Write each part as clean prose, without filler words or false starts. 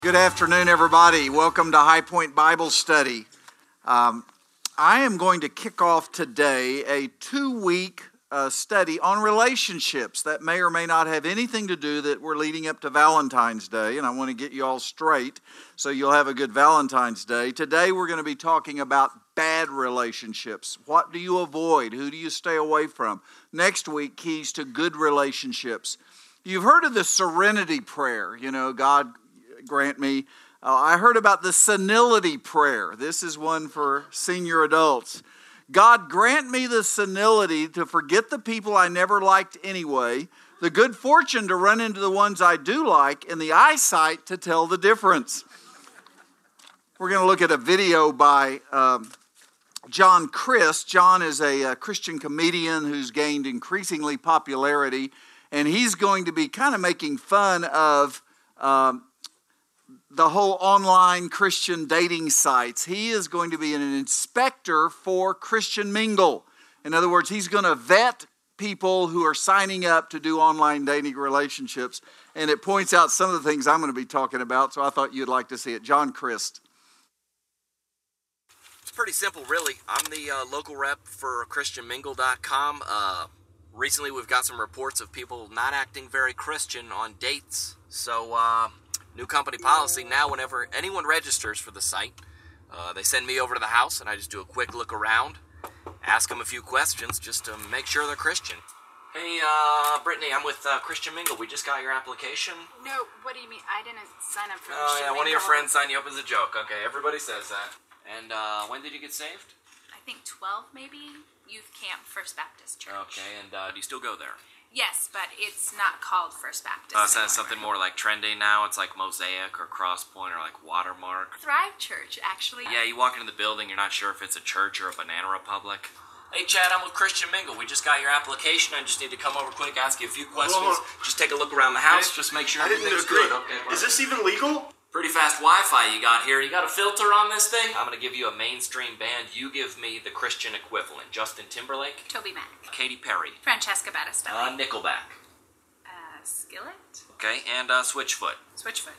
Good afternoon, everybody. Welcome to High Point Bible Study. I am going to kick off today a 2-week study on relationships that may or may not have anything to do that we're leading up to Valentine's Day, and I want to get you all straight so you'll have a good Valentine's Day. Today we're going to be talking about bad relationships. What do you avoid? Who do you stay away from? Next week, keys to good relationships. You've heard of the serenity prayer, God grant me. I heard about the senility prayer. This is one for senior adults. God grant me the senility to forget the people I never liked anyway, the good fortune to run into the ones I do like, and the eyesight to tell the difference. We're going to look at a video by John Crist. John is a Christian comedian who's gained increasingly popularity, and he's going to be kind of making fun of the whole online Christian dating sites. He is going to be an inspector for Christian Mingle. In other words, he's going to vet people who are signing up to do online dating relationships. And it points out some of the things I'm going to be talking about, so I thought you'd like to see it. John Crist. It's pretty simple, really. I'm the local rep for ChristianMingle.com. Recently, we've got some reports of people not acting very Christian on dates. So, new company policy now, whenever anyone registers for the site, they send me over to the house and I just do a quick look around, ask them a few questions just to make sure they're Christian. Hey, Brittany, I'm with Christian Mingle. We just got your application. No, what do you mean? I didn't sign up for Christian Oh, yeah, Mingle. one of your friends signed you up as a joke. Okay, everybody says that. And when did you get saved? I think 12, maybe. Youth Camp First Baptist Church. Okay, and do you still go there? Yes, but it's not called First Baptist So anymore. that's something more like trendy now. It's like Mosaic or Crosspoint or like Watermark. Thrive Church, actually. Yeah, you walk into the building, you're not sure if it's a church or a Banana Republic. Hey, Chad, I'm with Christian Mingle. We just got your application. I just need to come over quick, ask you a few questions. Just take a look around the house, just make sure everything's good. Okay, Is this even legal? pretty fast Wi-Fi you got here. You got a filter on this thing? I'm going to give you a mainstream band. You give me the Christian equivalent. Justin Timberlake, Toby Mac. Katy Perry, Francesca Battistelli. Nickelback. Skillet. Okay, and Switchfoot. Switchfoot.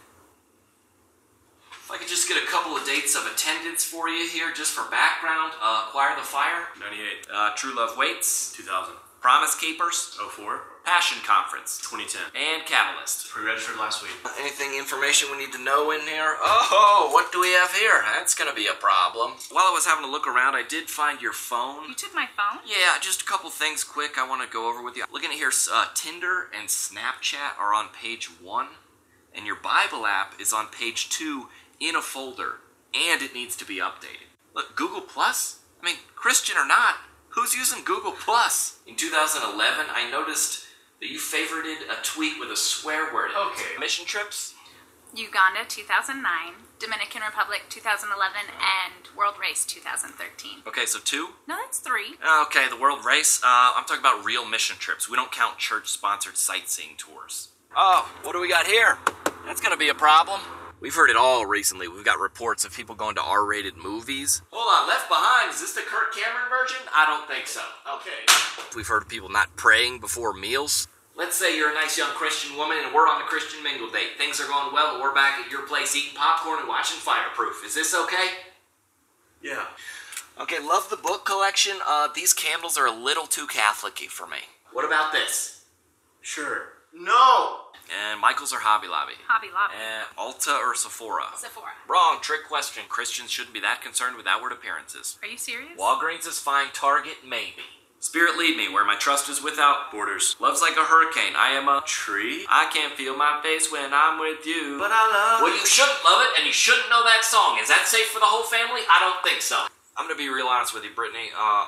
If I could just get a couple of dates of attendance for you here, just for background. Choir the Fire. 98. True Love Waits. 2000. Promise Keepers. 04. Passion Conference. 2010. And Catalyst. Pre-registered last week. Anything information we need to know in here? Oh, what do we have here? That's going to be a problem. While I was having a look around, I did find your phone. You took my phone? Yeah, just a couple things quick I want to go over with you. Looking at here, Tinder and Snapchat are on page 1, and your Bible app is on page 2 in a folder, and it needs to be updated. Look, Google Plus? I mean, Christian or not, who's using Google Plus? In 2011, I noticed that you favorited a tweet with a swear word in it. Okay. Mission trips? Uganda 2009, Dominican Republic 2011, and World Race 2013. Okay, so 2? No, that's 3. Okay, the World Race. I'm talking about real mission trips. We don't count church-sponsored sightseeing tours. Oh, what do we got here? That's gonna be a problem. We've heard it all recently. We've got reports of people going to R-rated movies. Hold on, Left Behind, is this the Kirk Cameron version? I don't think so. Okay. We've heard of people not praying before meals. Let's say you're a nice young Christian woman and we're on the Christian Mingle date. Things are going well and we're back at your place eating popcorn and watching Fireproof. Is this okay? Yeah. Okay, love the book collection. These candles are a little too Catholic-y for me. What about this? Sure. No! And Michael's or Hobby Lobby? Hobby Lobby. Ulta or Sephora? Sephora. Wrong, trick question. Christians shouldn't be that concerned with outward appearances. Are you serious? Walgreens is fine, Target maybe. Spirit lead me where my trust is without borders. Love's like a hurricane, I am a tree. I can't feel my face when I'm with you. But I love Well, you shouldn't love it and you shouldn't know that song. Is that safe for the whole family? I don't think so. I'm gonna be real honest with you, Brittany.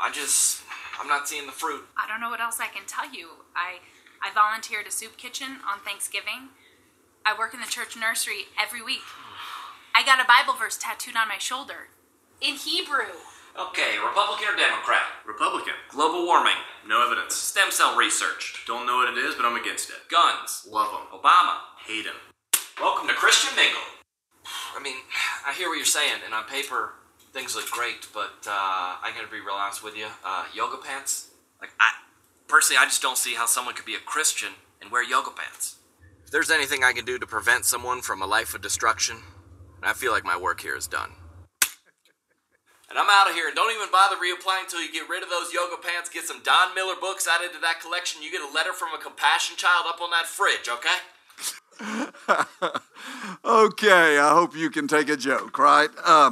I'm not seeing the fruit. I don't know what else I can tell you. I volunteer at a soup kitchen on Thanksgiving. I work in the church nursery every week. I got a Bible verse tattooed on my shoulder. In Hebrew. Okay, Republican or Democrat? Republican. Global warming. No evidence. Stem cell research. Don't know what it is, but I'm against it. Guns. Love them. Obama. Hate them. Welcome to Christian Mingle. I mean, I hear what you're saying, and on paper, things look great, but I gotta be real honest with you. Yoga pants? Personally, I just don't see how someone could be a Christian and wear yoga pants. there's anything I can do to prevent someone from a life of destruction, I feel like my work here is done. And I'm out of here, and don't even bother reapplying until you get rid of those yoga pants, get some Don Miller books added to that collection, you get a letter from a compassion child up on that fridge, okay? Okay, I hope you can take a joke, right?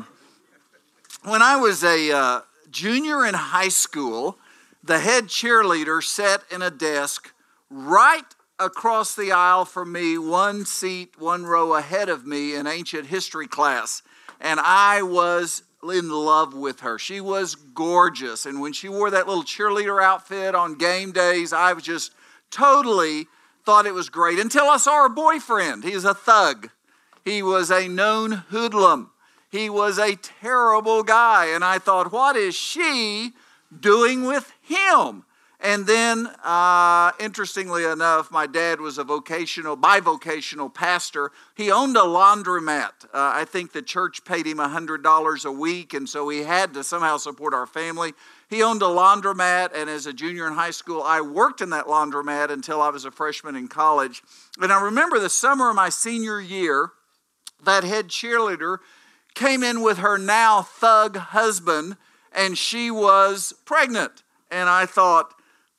When I was a junior in high school, the head cheerleader sat in a desk right across the aisle from me, one seat, one row ahead of me in ancient history class. And I was in love with her. She was gorgeous. And when she wore that little cheerleader outfit on game days, I was just totally thought it was great until I saw her boyfriend. He was a thug. He was a known hoodlum. He was a terrible guy. And I thought, what is she doing with him? And then, interestingly enough, my dad was a bivocational pastor. He owned a laundromat. I think the church paid him $100 a week, and so he had to somehow support our family. He owned a laundromat, and as a junior in high school, I worked in that laundromat until I was a freshman in college. And I remember the summer of my senior year, that head cheerleader came in with her now thug husband, and she was pregnant. And I thought,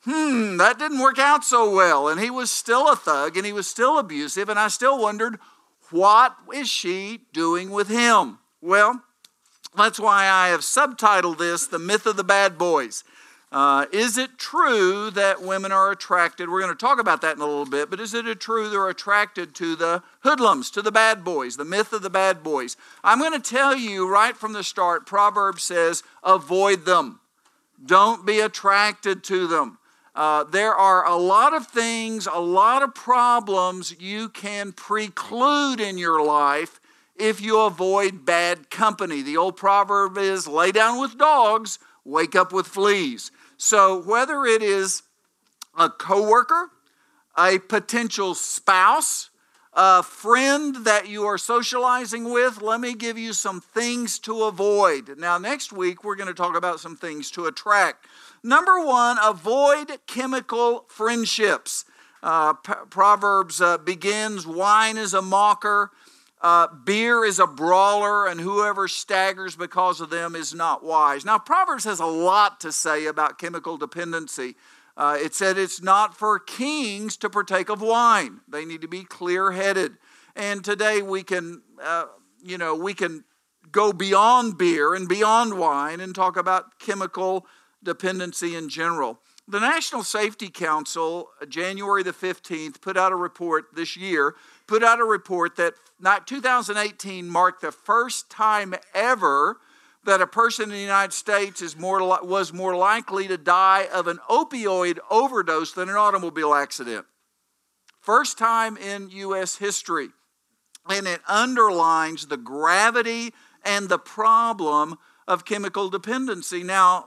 that didn't work out so well. And he was still a thug, and he was still abusive, and I still wondered, what is she doing with him? Well, that's why I have subtitled this, The Myth of the Bad Boys. Is it true that women are attracted? We're going to talk about that in a little bit, but is it true they're attracted to the hoodlums, to the bad boys, the myth of the bad boys? I'm going to tell you right from the start, Proverbs says, avoid them. Don't be attracted to them. There are a lot of things, a lot of problems you can preclude in your life if you avoid bad company. The old proverb is, lay down with dogs, wake up with fleas. So whether it is a coworker, a potential spouse, a friend that you are socializing with, let me give you some things to avoid. Now, next week, we're going to talk about some things to attract. Number one, avoid chemical friendships. Proverbs begins, wine is a mocker, beer is a brawler, and whoever staggers because of them is not wise. Now, Proverbs has a lot to say about chemical dependency. It said it's not for kings to partake of wine. They need to be clear-headed. And today we can go beyond beer and beyond wine and talk about chemical dependency in general. The National Safety Council, January the 15th, put out a report that 2018 marked the first time ever that a person in the United States was more likely to die of an opioid overdose than an automobile accident. First time in U.S. history. And it underlines the gravity and the problem of chemical dependency. Now,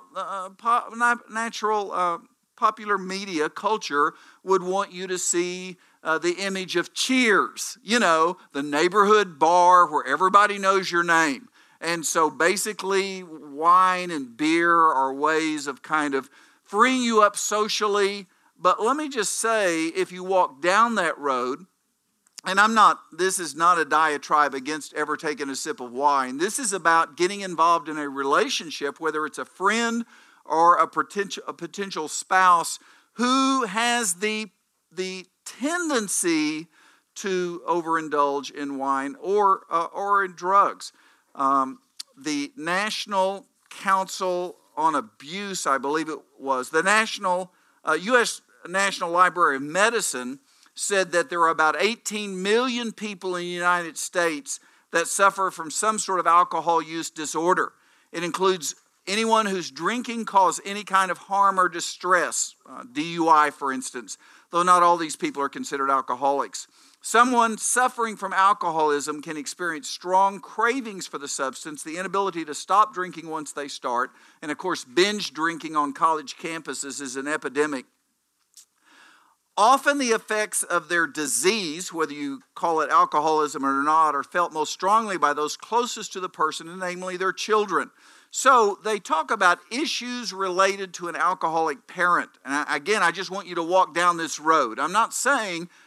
popular media culture would want you to see the image of Cheers, the neighborhood bar where everybody knows your name. And so basically, wine and beer are ways of kind of freeing you up socially. But let me just say, if you walk down that road, and this is not a diatribe against ever taking a sip of wine. This is about getting involved in a relationship, whether it's a friend or a potential spouse who has the tendency to overindulge in wine or in drugs. The National Council on Abuse, I believe it was, the U.S. National Library of Medicine said that there are about 18 million people in the United States that suffer from some sort of alcohol use disorder. It includes anyone whose drinking caused any kind of harm or distress, DUI for instance, though not all these people are considered alcoholics. Someone suffering from alcoholism can experience strong cravings for the substance, the inability to stop drinking once they start, and of course binge drinking on college campuses is an epidemic. Often the effects of their disease, whether you call it alcoholism or not, are felt most strongly by those closest to the person, and namely their children. So they talk about issues related to an alcoholic parent. And again, I just want you to walk down this road. I'm not saying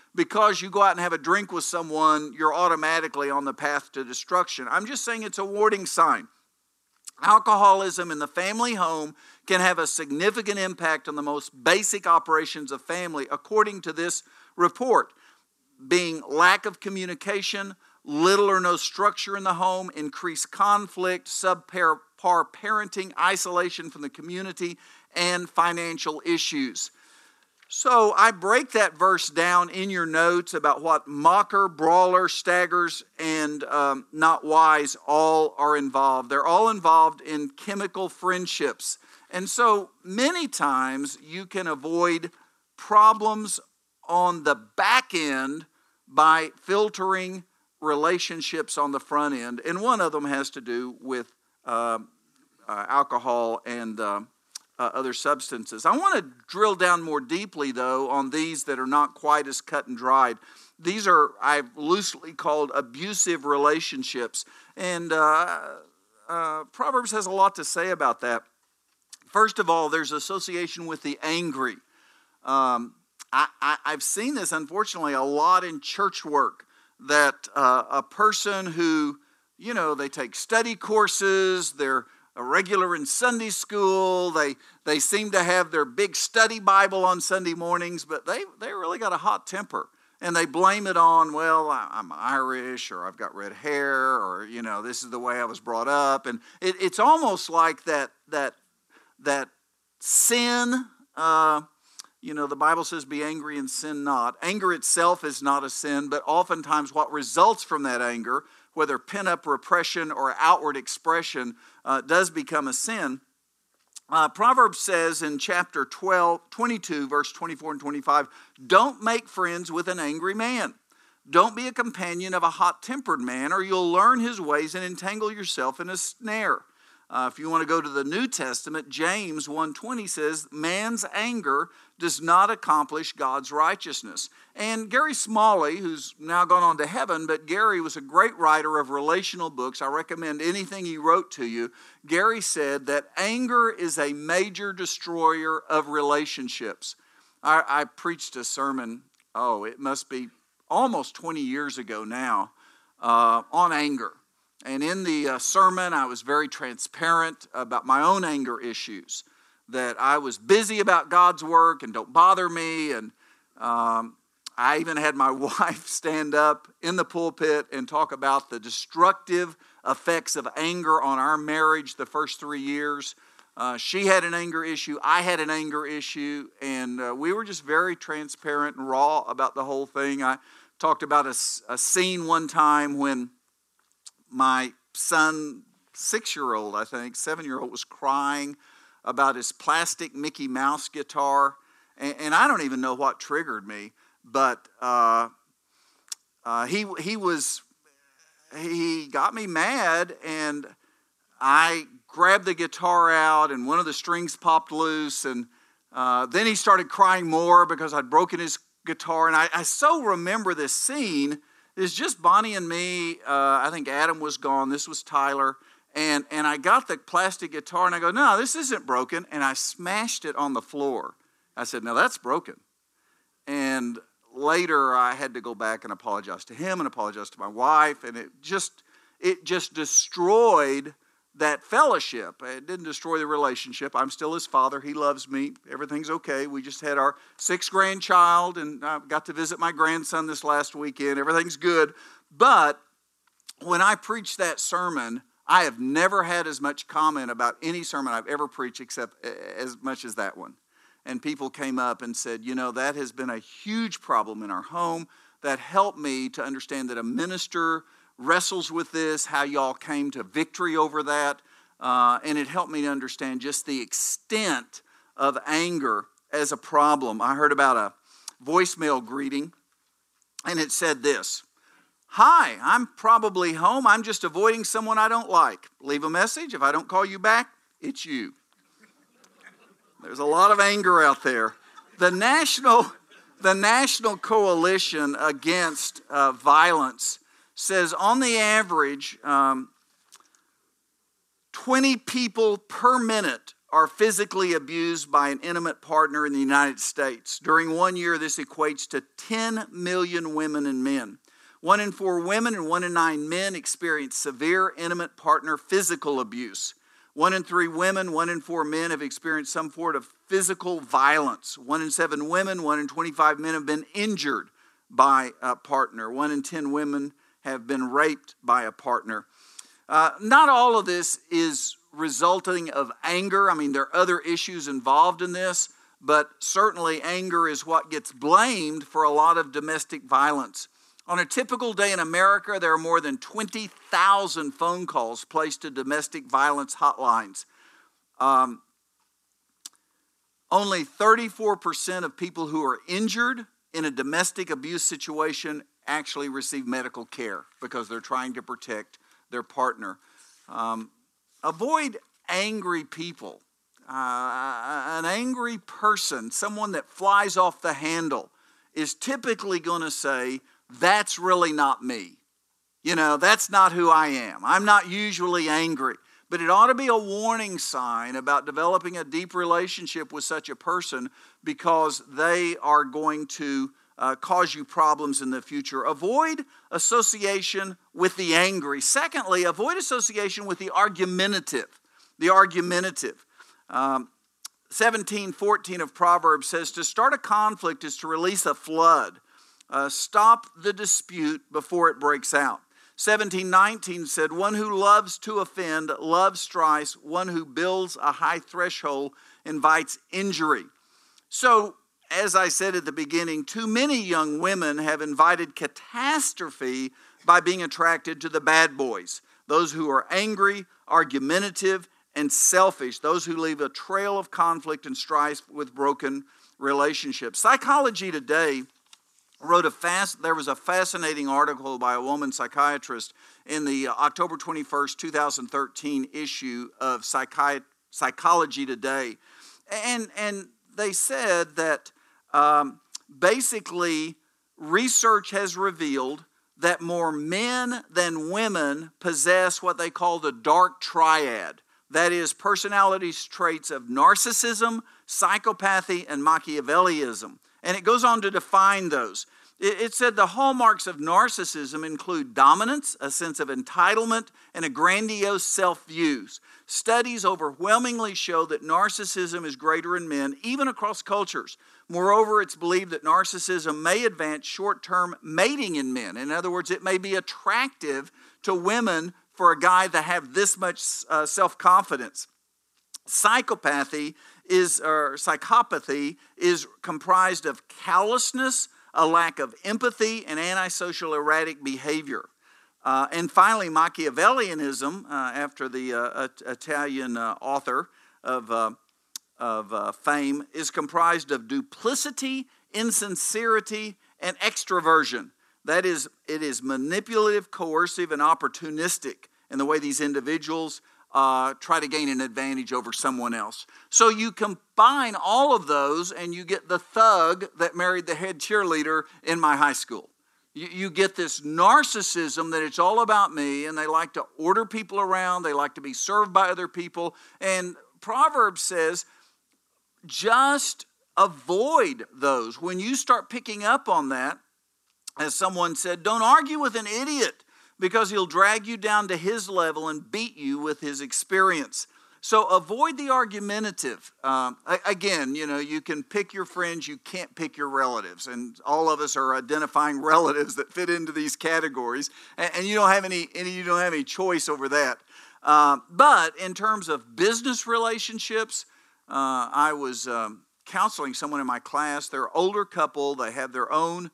because you go out and have a drink with someone, you're automatically on the path to destruction. I'm just saying it's a warning sign. Alcoholism in the family home can have a significant impact on the most basic operations of family, according to this report, being lack of communication, little or no structure in the home, increased conflict, subpar parenting, isolation from the community, and financial issues. So I break that verse down in your notes about what mocker, brawler, staggers, and not wise all are involved. They're all involved in chemical friendships. And so many times you can avoid problems on the back end by filtering relationships on the front end. And one of them has to do with alcohol and other substances. I want to drill down more deeply, though, on these that are not quite as cut and dried. These are, I've loosely called abusive relationships. And Proverbs has a lot to say about that. First of all, there's association with the angry. I've seen this, unfortunately, a lot in church work, that a person who, they take study courses, they're a regular in Sunday school, they seem to have their big study Bible on Sunday mornings, but they really got a hot temper. And they blame it on, well, I'm Irish, or I've got red hair, or, this is the way I was brought up. And it's almost like that sin, the Bible says, be angry and sin not. Anger itself is not a sin, but oftentimes what results from that anger, whether pent-up repression or outward expression, does become a sin. Proverbs says in chapter 22, verse 24 and 25, don't make friends with an angry man. Don't be a companion of a hot-tempered man, or you'll learn his ways and entangle yourself in a snare. If you want to go to the New Testament, James 1:20 says, man's anger does not accomplish God's righteousness. And Gary Smalley, who's now gone on to heaven, but Gary was a great writer of relational books. I recommend anything he wrote to you. Gary said that anger is a major destroyer of relationships. I preached a sermon, it must be almost 20 years ago now, on anger. And in the sermon, I was very transparent about my own anger issues, that I was busy about God's work and don't bother me. And I even had my wife stand up in the pulpit and talk about the destructive effects of anger on our marriage the first 3 years. She had an anger issue, I had an anger issue, and we were just very transparent and raw about the whole thing. I talked about a scene one time when my son, 6-year-old, I think, 7-year-old, was crying about his plastic Mickey Mouse guitar. And I don't even know what triggered me, but he got me mad, and I grabbed the guitar out, and one of the strings popped loose, and then he started crying more because I'd broken his guitar. And I so remember this scene. It's just Bonnie and me. I think Adam was gone. This was Tyler. And I got the plastic guitar, and I go, no, this isn't broken. And I smashed it on the floor. I said, no, that's broken. And later I had to go back and apologize to him and apologize to my wife. And it just destroyed that fellowship. It didn't destroy the relationship. I'm still his father. He loves me. Everything's okay. We just had our 6th grandchild, and I got to visit my grandson this last weekend. Everything's good. But when I preached that sermon, I have never had as much comment about any sermon I've ever preached except as much as that one. And people came up and said, that has been a huge problem in our home. That helped me to understand that a minister wrestles with this, how y'all came to victory over that. And it helped me to understand just the extent of anger as a problem. I heard about a voicemail greeting, and it said this: hi, I'm probably home. I'm just avoiding someone I don't like. Leave a message. If I don't call you back, it's you. There's a lot of anger out there. The National Coalition Against Violence says on the average, 20 people per minute are physically abused by an intimate partner in the United States. During 1 year, this equates to 10 million women and men. 1 in 4 women and 1 in 9 men experience severe intimate partner physical abuse. 1 in 3 women, 1 in 4 men have experienced some form of physical violence. 1 in 7 women, 1 in 25 men have been injured by a partner. 1 in 10 women have been raped by a partner. Not all of this is resulting of anger. I mean, there are other issues involved in this, but certainly anger is what gets blamed for a lot of domestic violence. On a typical day in America, there are more than 20,000 phone calls placed to domestic violence hotlines. Only 34% of people who are injured in a domestic abuse situation actually receive medical care because they're trying to protect their partner. Avoid angry people. An angry person, someone that flies off the handle, is typically going to say, that's really not me. You know, that's not who I am. I'm not usually angry. But it ought to be a warning sign about developing a deep relationship with such a person because they are going to cause you problems in the future. Avoid association with the angry. Secondly, avoid association with the argumentative. The argumentative. 17:14 of Proverbs says, to start a conflict is to release a flood. Stop the dispute before it breaks out. 17:19 said, one who loves to offend loves strife. One who builds a high threshold invites injury. So, as I said at the beginning, too many young women have invited catastrophe by being attracted to the bad boys. Those who are angry, argumentative, and selfish. Those who leave a trail of conflict and strife with broken relationships. Psychology Today there was a fascinating article by a woman psychiatrist in the October 21st, 2013 issue of Psychology Today. And they said that basically research has revealed that more men than women possess what they call the dark triad. That is, personality traits of narcissism, psychopathy, and Machiavellianism. And it goes on to define those. It said the hallmarks of narcissism include dominance, a sense of entitlement, and a grandiose self-views. Studies overwhelmingly show that narcissism is greater in men, even across cultures. Moreover, it's believed that narcissism may advance short-term mating in men. In other words, it may be attractive to women for a guy to have this much self-confidence. Psychopathy is comprised of callousness, a lack of empathy, and antisocial erratic behavior. And finally, Machiavellianism, after the Italian author of fame, is comprised of duplicity, insincerity, and extroversion. That is, it is manipulative, coercive, and opportunistic in the way these individuals try to gain an advantage over someone else. So you combine all of those and you get the thug that married the head cheerleader in my high school. You get this narcissism that it's all about me, and they like to order people around. They like to be served by other people. And Proverbs says, just avoid those. When you start picking up on that, as someone said, don't argue with an idiot, because he'll drag you down to his level and beat you with his experience. So avoid the argumentative. Again, you can pick your friends, you can't pick your relatives. And all of us are identifying relatives that fit into these categories. And you don't have any choice over that. But in terms of business relationships, I was counseling someone in my class. They're an older couple. They have their own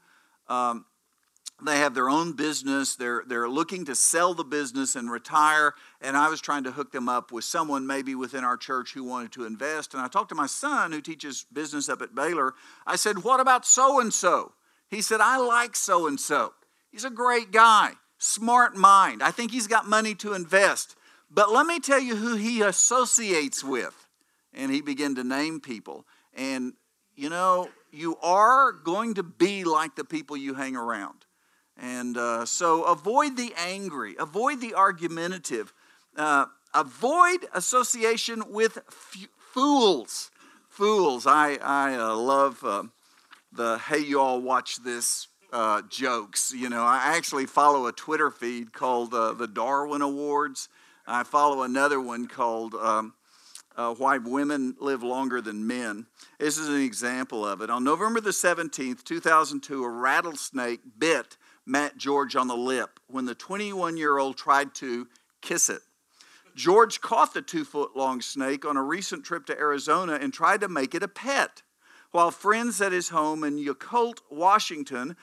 business. They're looking to sell the business and retire. And I was trying to hook them up with someone maybe within our church who wanted to invest. And I talked to my son who teaches business up at Baylor. I said, what about so-and-so? He said, I like so-and-so. He's a great guy, smart mind. I think he's got money to invest. But let me tell you who he associates with. And he began to name people. And, you are going to be like the people you hang around. And so avoid the angry, avoid the argumentative, avoid association with fools. Fools. I love the "Hey, you all watch this" jokes. You know, I actually follow a Twitter feed called the Darwin Awards. I follow another one called Why Women Live Longer Than Men. This is an example of it. On November the 17th, 2002, a rattlesnake bit Matt George on the lip when the 21-year-old tried to kiss it. George caught the 2-foot-long snake on a recent trip to Arizona and tried to make it a pet. While friends at his home in Yakult, Washington,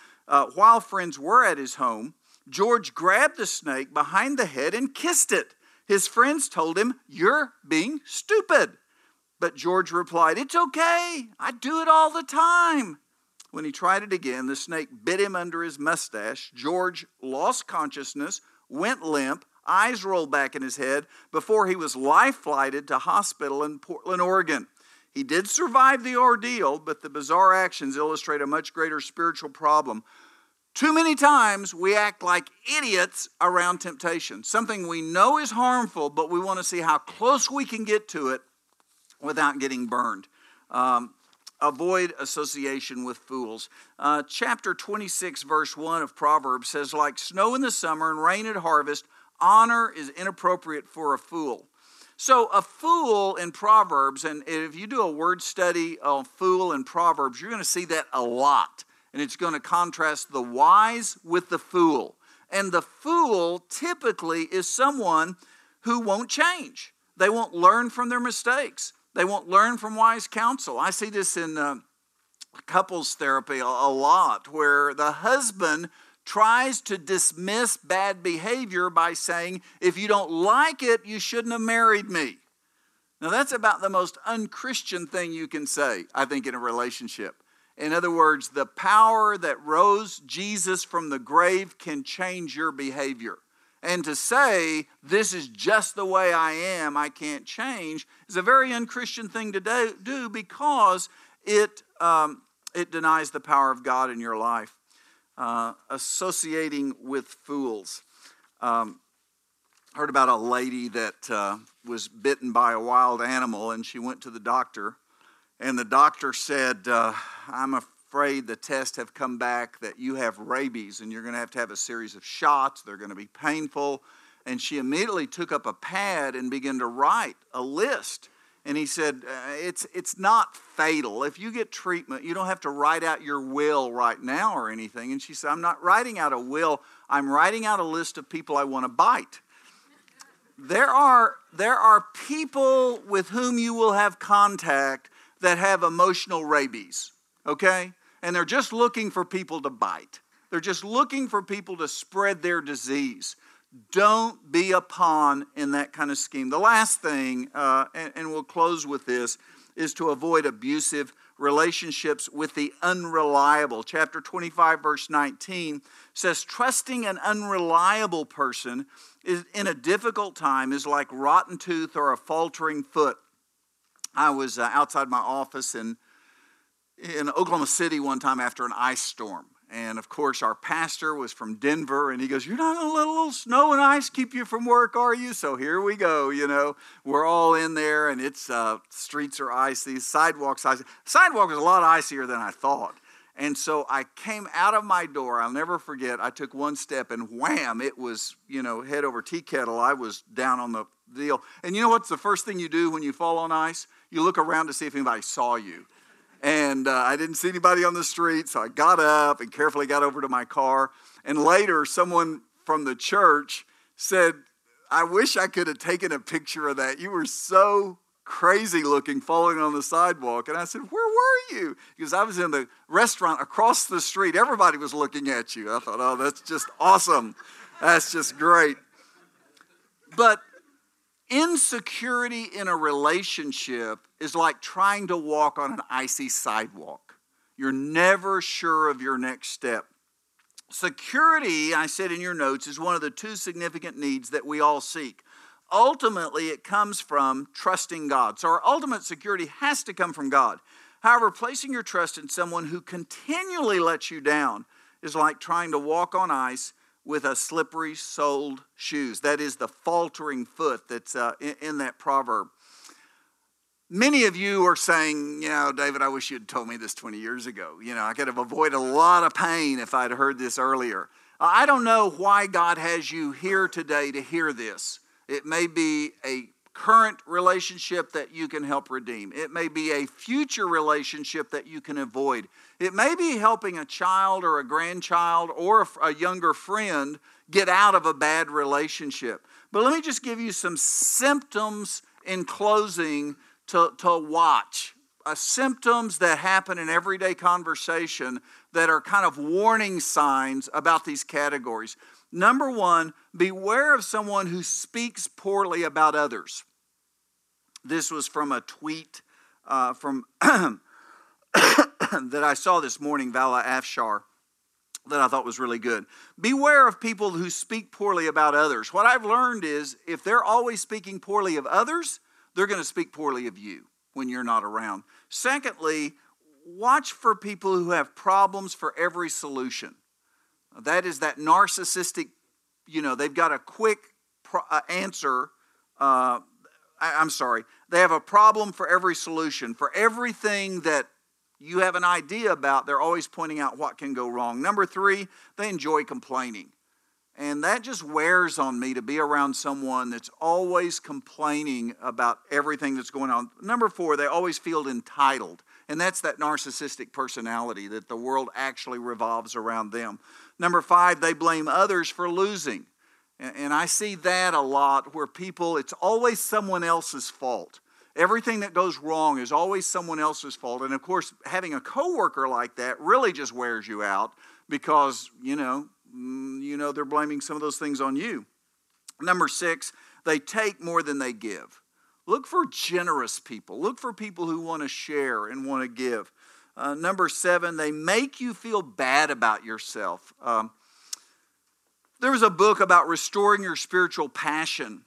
George grabbed the snake behind the head and kissed it. His friends told him, "You're being stupid." But George replied, "It's okay. I do it all the time." When he tried it again, the snake bit him under his mustache. George lost consciousness, went limp, eyes rolled back in his head before he was life-flighted to hospital in Portland, Oregon. He did survive the ordeal, but the bizarre actions illustrate a much greater spiritual problem. Too many times we act like idiots around temptation. Something we know is harmful, but we want to see how close we can get to it without getting burned. Avoid association with fools. Chapter 26, verse 1 of Proverbs says, like snow in the summer and rain at harvest, honor is inappropriate for a fool. So a fool in Proverbs, and if you do a word study on fool in Proverbs, you're going to see that a lot. And it's going to contrast the wise with the fool. And the fool typically is someone who won't change. They won't learn from their mistakes. They won't learn from wise counsel. I see this in couples therapy a lot, where the husband tries to dismiss bad behavior by saying, if you don't like it, you shouldn't have married me. Now that's about the most unchristian thing you can say, I think, in a relationship. In other words, the power that rose Jesus from the grave can change your behavior. And to say, this is just the way I am, I can't change, is a very unchristian thing to do because it denies the power of God in your life. Associating with fools. Heard about a lady that was bitten by a wild animal, and she went to the doctor. And the doctor said, I'm afraid the tests have come back that you have rabies and you're going to have a series of shots. They're going to be painful. And she immediately took up a pad and began to write a list. And he said, it's not fatal. If you get treatment, you don't have to write out your will right now or anything. And she said, I'm not writing out a will. I'm writing out a list of people I want to bite. There are people with whom you will have contact that have emotional rabies, okay? And they're just looking for people to bite. They're just looking for people to spread their disease. Don't be a pawn in that kind of scheme. The last thing, and we'll close with this, is to avoid abusive relationships with the unreliable. Chapter 25, verse 19 says, trusting an unreliable person in a difficult time is like rotten tooth or a faltering foot. I was outside my office in Oklahoma City one time after an ice storm. And, of course, our pastor was from Denver, and he goes, you're not going to let a little snow and ice keep you from work, are you? So here we go, you know. We're all in there, and it's streets are icy, sidewalks icy. Sidewalk was a lot icier than I thought. And so I came out of my door. I'll never forget. I took one step, and wham, it was, head over tea kettle. I was down on the deal. And you know what's the first thing you do when you fall on ice? You look around to see if anybody saw you. And I didn't see anybody on the street, so I got up and carefully got over to my car. And later, someone from the church said, I wish I could have taken a picture of that. You were so crazy looking falling on the sidewalk. And I said, where were you? Because I was in the restaurant across the street. Everybody was looking at you. I thought, oh, that's just awesome. That's just great. But insecurity in a relationship is like trying to walk on an icy sidewalk. You're never sure of your next step. Security, I said in your notes, is one of the two significant needs that we all seek. Ultimately, it comes from trusting God. So our ultimate security has to come from God. However, placing your trust in someone who continually lets you down is like trying to walk on ice with a slippery-soled shoes. That is the faltering foot that's in that proverb. Many of you are saying, David, I wish you had told me this 20 years ago. I could have avoided a lot of pain if I'd heard this earlier. I don't know why God has you here today to hear this. It may be a current relationship that you can help redeem. It may be a future relationship that you can avoid. It may be helping a child or a grandchild or a younger friend get out of a bad relationship. But let me just give you some symptoms in closing to watch. Symptoms that happen in everyday conversation that are kind of warning signs about these categories. Number one, beware of someone who speaks poorly about others. This was from a tweet from that I saw this morning, Vala Afshar, that I thought was really good. Beware of people who speak poorly about others. What I've learned is if they're always speaking poorly of others, they're going to speak poorly of you when you're not around. Secondly, watch for people who have problems for every solution. That is that narcissistic, they've got a quick answer. They have a problem for every solution. For everything that you have an idea about, they're always pointing out what can go wrong. Number three, they enjoy complaining. And that just wears on me to be around someone that's always complaining about everything that's going on. Number four, they always feel entitled. And that's that narcissistic personality that the world actually revolves around them. Number five, they blame others for losing. And I see that a lot where people, it's always someone else's fault. Everything that goes wrong is always someone else's fault. And of course, having a coworker like that really just wears you out because, they're blaming some of those things on you. Number six, they take more than they give. Look for generous people. Look for people who want to share and want to give. Number seven, they make you feel bad about yourself. There was a book about restoring your spiritual passion.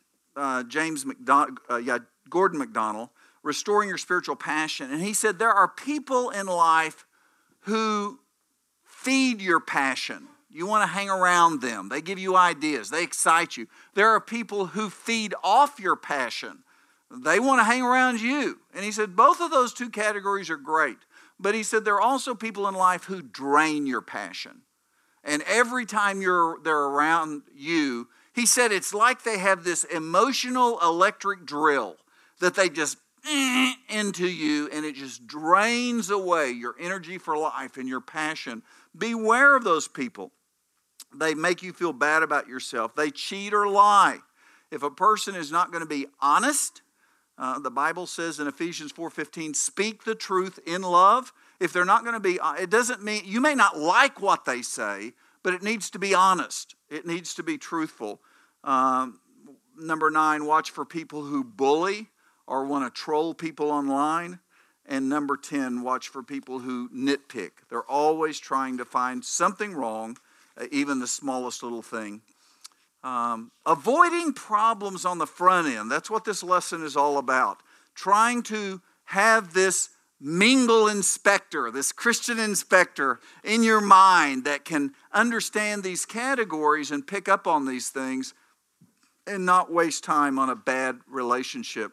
Gordon MacDonald, Restoring Your Spiritual Passion. And he said there are people in life who feed your passion. You want to hang around them. They give you ideas. They excite you. There are people who feed off your passion. They want to hang around you. And he said both of those two categories are great. But he said there are also people in life who drain your passion. And every time they're around you, he said it's like they have this emotional electric drill that they just into you, and it just drains away your energy for life and your passion. Beware of those people. They make you feel bad about yourself. They cheat or lie. If a person is not going to be honest, the Bible says in Ephesians 4:15, speak the truth in love. If they're not going to be, it doesn't mean, you may not like what they say, but it needs to be honest. It needs to be truthful. Number 9, watch for people who bully or want to troll people online. And number 10, watch for people who nitpick. They're always trying to find something wrong, even the smallest little thing. Avoiding problems on the front end. That's what this lesson is all about. Trying to have this mingle inspector, this Christian inspector in your mind that can understand these categories and pick up on these things and not waste time on a bad relationship.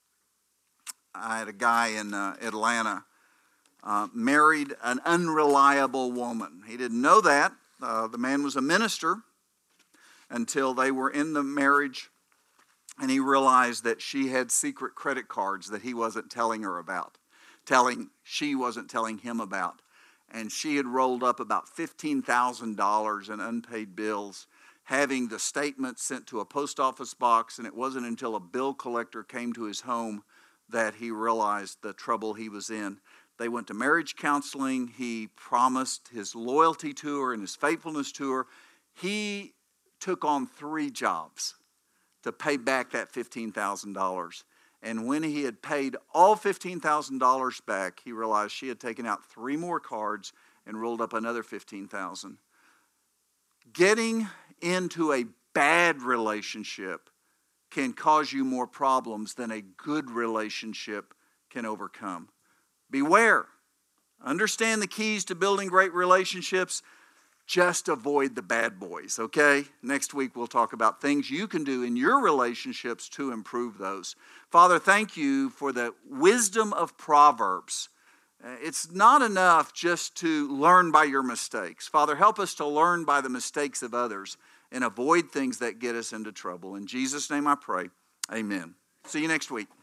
I had a guy in Atlanta, married an unreliable woman. He didn't know that. The man was a minister until they were in the marriage, and he realized that she had secret credit cards that he wasn't telling her about, she wasn't telling him about. And she had rolled up about $15,000 in unpaid bills, having the statement sent to a post office box, and it wasn't until a bill collector came to his home that he realized the trouble he was in. They went to marriage counseling. He promised his loyalty to her and his faithfulness to her. He took on 3 jobs to pay back that $15,000. And when he had paid all $15,000 back, he realized she had taken out 3 more cards and rolled up another $15,000. Getting into a bad relationship can cause you more problems than a good relationship can overcome. Beware. Understand the keys to building great relationships. just avoid the bad boys, okay? Next week we'll talk about things you can do in your relationships to improve those. Father, thank you for the wisdom of Proverbs. It's not enough just to learn by your mistakes. Father, help us to learn by the mistakes of others and avoid things that get us into trouble. In Jesus' name I pray, amen. See you next week.